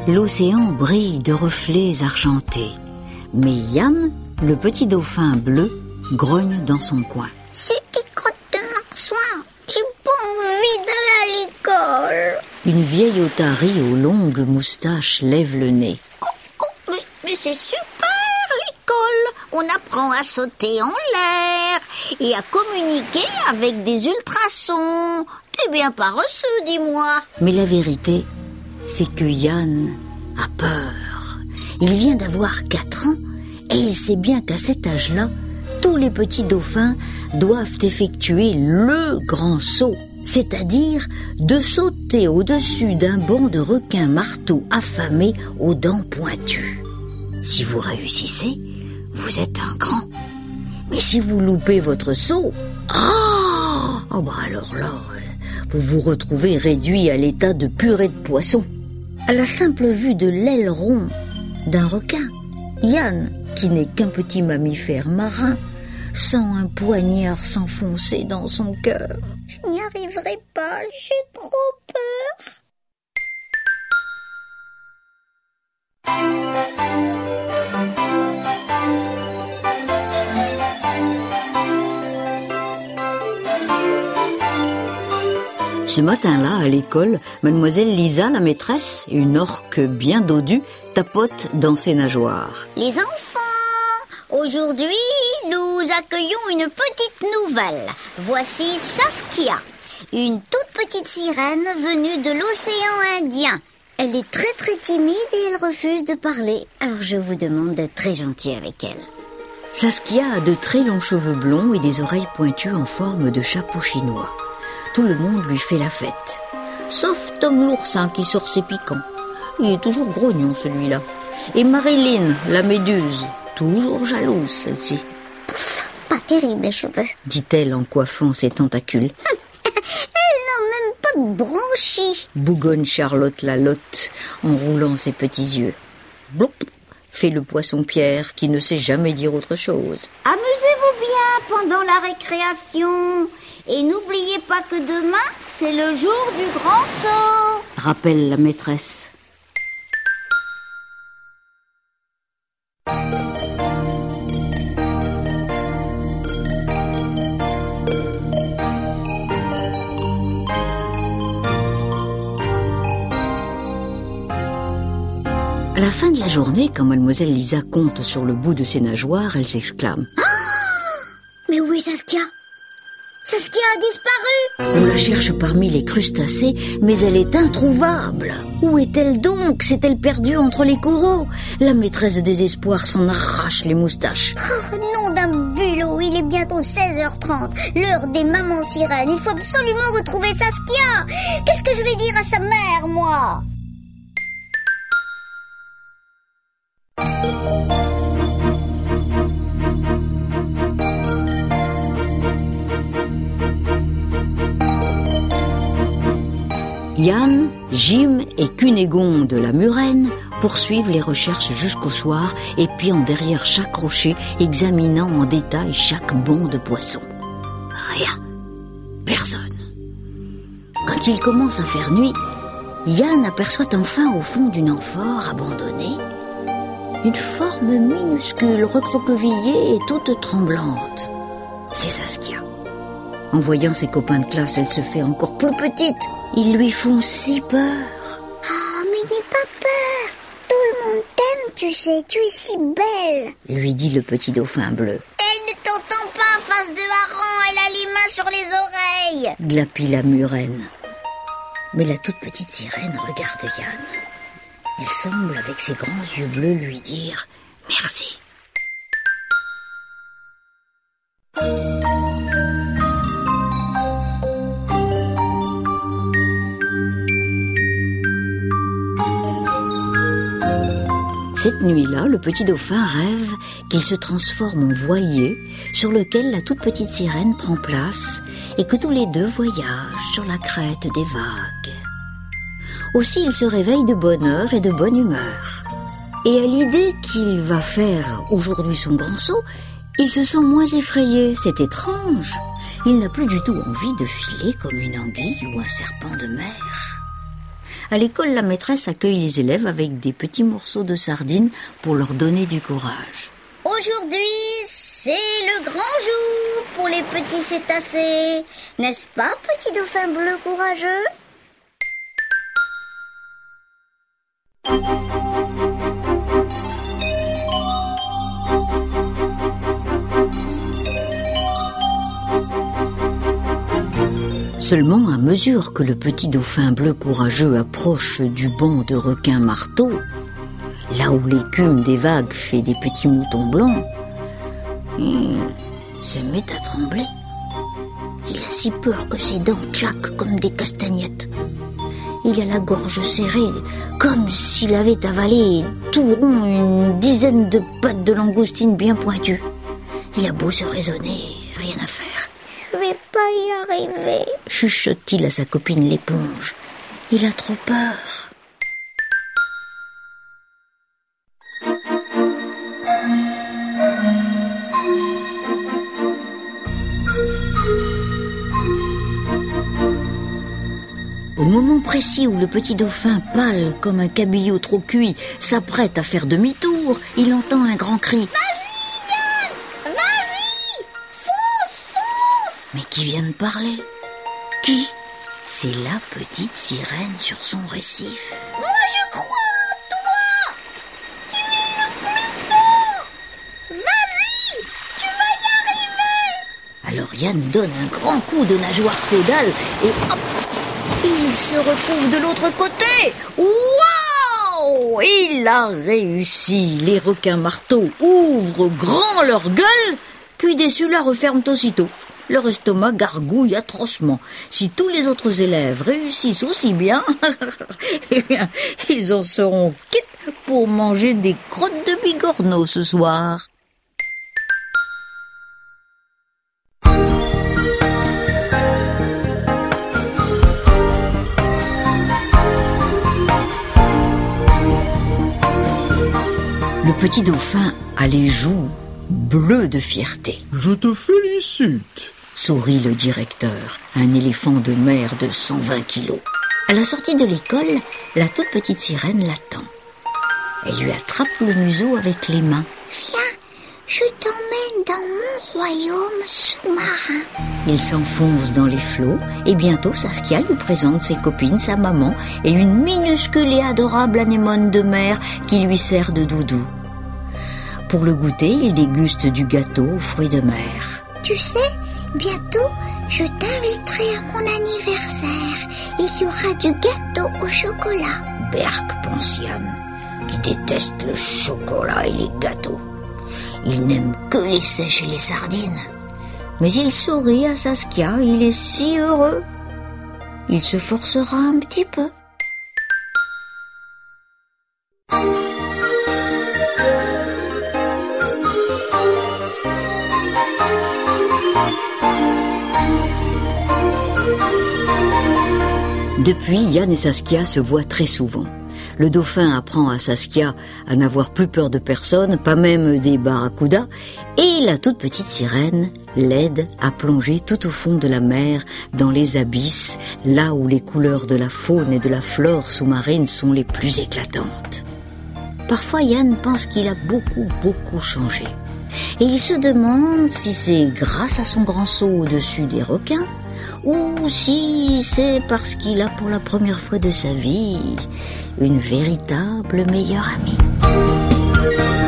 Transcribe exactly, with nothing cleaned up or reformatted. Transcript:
L'océan brille de reflets argentés. Mais Yann, le petit dauphin bleu, grogne dans son coin. C'est des crottes de marsouin. J'ai pas envie d'aller à l'école. Une vieille otarie aux longues moustaches lève le nez. Oh, oh, mais, mais c'est super l'école. On apprend à sauter en l'air et à communiquer avec des ultrasons. T'es bien paresseux, dis-moi. Mais la vérité, c'est que Yann a peur. Il vient d'avoir quatre ans et il sait bien qu'à cet âge-là, tous les petits dauphins doivent effectuer le grand saut, c'est-à-dire de sauter au-dessus d'un banc de requins marteaux affamés aux dents pointues. Si vous réussissez, vous êtes un grand. Mais si vous loupez votre saut, oh, oh bah alors là, vous vous retrouvez réduit à l'état de purée de poisson. À la simple vue de l'aileron d'un requin, Yann, qui n'est qu'un petit mammifère marin, sent un poignard s'enfoncer dans son cœur. Je n'y arriverai pas, j'ai trop peur. Ce matin-là, à l'école, mademoiselle Lisa, la maîtresse, une orque bien dodue, tapote dans ses nageoires. Les enfants, aujourd'hui, nous accueillons une petite nouvelle. Voici Saskia, une toute petite sirène venue de l'océan Indien. Elle est très très timide et elle refuse de parler. Alors je vous demande d'être très gentil avec elle. Saskia a de très longs cheveux blonds et des oreilles pointues en forme de chapeau chinois. Tout le monde lui fait la fête. Sauf Tom l'oursin qui sort ses piquants. Il est toujours grognon celui-là. Et Marilyn, la méduse, toujours jalouse celle-ci. Pas terrible les cheveux, dit-elle en coiffant ses tentacules. Elle n'a même pas de branchies, bougonne Charlotte la lotte en roulant ses petits yeux. Bloup, fait le poisson Pierre qui ne sait jamais dire autre chose. Amusez-vous bien pendant la récréation. Et n'oubliez pas que demain, c'est le jour du grand saut, rappelle la maîtresse. À la fin de la journée, quand mademoiselle Lisa compte sur le bout de ses nageoires, elle s'exclame. Oh, mais où est Saskia ? Saskia a disparu. On la cherche parmi les crustacés, mais elle est introuvable. Où est-elle donc ? S'est-elle perdue entre les coraux ? La maîtresse de désespoir s'en arrache les moustaches. Oh, nom d'un bulot, il est bientôt seize heures trente, l'heure des mamans sirènes. Il faut absolument retrouver Saskia. Qu'est-ce que je vais dire à sa mère, moi ? Yann, Jim et Cunégonde la murène poursuivent les recherches jusqu'au soir, épiant derrière chaque rocher, examinant en détail chaque bond de poisson. Rien. Personne. Quand il commence à faire nuit, Yann aperçoit enfin au fond d'une amphore abandonnée une forme minuscule, recroquevillée et toute tremblante. C'est Saskia. En voyant ses copains de classe, elle se fait encore plus petite. Ils lui font si peur. Oh, mais n'aie pas peur. Tout le monde t'aime, tu sais. Tu es si belle, lui dit le petit dauphin bleu. Elle ne t'entend pas, face de hareng. Elle a les mains sur les oreilles, glapit la murène. Mais la toute petite sirène regarde Yann. Elle semble, avec ses grands yeux bleus, lui dire merci. Cette nuit-là, le petit dauphin rêve qu'il se transforme en voilier sur lequel la toute petite sirène prend place et que tous les deux voyagent sur la crête des vagues. Aussi, il se réveille de bonne heure et de bonne humeur. Et à l'idée qu'il va faire aujourd'hui son grand saut, il se sent moins effrayé. C'est étrange. Il n'a plus du tout envie de filer comme une anguille ou un serpent de mer. À l'école, la maîtresse accueille les élèves avec des petits morceaux de sardines pour leur donner du courage. Aujourd'hui, c'est le grand jour pour les petits cétacés. N'est-ce pas, petit dauphin bleu courageux ? Seulement, à mesure que le petit dauphin bleu courageux approche du banc de requins marteaux, là où l'écume des vagues fait des petits moutons blancs, il se met à trembler. Il a si peur que ses dents claquent comme des castagnettes. Il a la gorge serrée, comme s'il avait avalé tout rond une dizaine de pattes de langoustine bien pointues. Il a beau se raisonner, rien à faire. Je vais pas y arriver, chuchote-t-il à sa copine l'éponge. Il a trop peur. Au moment précis où le petit dauphin, pâle comme un cabillaud trop cuit, s'apprête à faire demi-tour, il entend un grand cri. Vas-y, Yann! Vas-y! Fonce, fonce! Mais qui vient de parler? Qui? C'est la petite sirène sur son récif. Moi, je crois en toi! Tu es le plus fort! Vas-y! Tu vas y arriver! Alors Yann donne un grand coup de nageoire caudale et hop! Il se retrouve de l'autre côté. Waouh! Il a réussi. Les requins marteaux ouvrent grand leur gueule, puis déçus la referment aussitôt. Leur estomac gargouille atrocement. Si tous les autres élèves réussissent aussi bien, eh bien, ils en seront quittes pour manger des crottes de bigorneau ce soir. Le petit dauphin a les joues bleues de fierté. « Je te félicite !» sourit le directeur, un éléphant de mer de cent vingt kilos. À la sortie de l'école, la toute petite sirène l'attend. Elle lui attrape le museau avec les mains. « Viens, je t'emmène dans mon royaume sous-marin. » Il s'enfonce dans les flots et bientôt Saskia lui présente ses copines, sa maman et une minuscule et adorable anémone de mer qui lui sert de doudou. Pour le goûter, il déguste du gâteau aux fruits de mer. « Tu sais, bientôt, je t'inviterai à mon anniversaire. Il y aura du gâteau au chocolat. » Berk pense Yann, qui déteste le chocolat et les gâteaux. Il n'aime que les sèches et les sardines. Mais il sourit à Saskia, il est si heureux. Il se forcera un petit peu. Depuis, Yann et Saskia se voient très souvent. Le dauphin apprend à Saskia à n'avoir plus peur de personne, pas même des barracudas, et la toute petite sirène l'aide à plonger tout au fond de la mer, dans les abysses, là où les couleurs de la faune et de la flore sous-marine sont les plus éclatantes. Parfois, Yann pense qu'il a beaucoup, beaucoup changé. Et il se demande si c'est grâce à son grand saut au-dessus des requins, ou si c'est parce qu'il a pour la première fois de sa vie une véritable meilleure amie.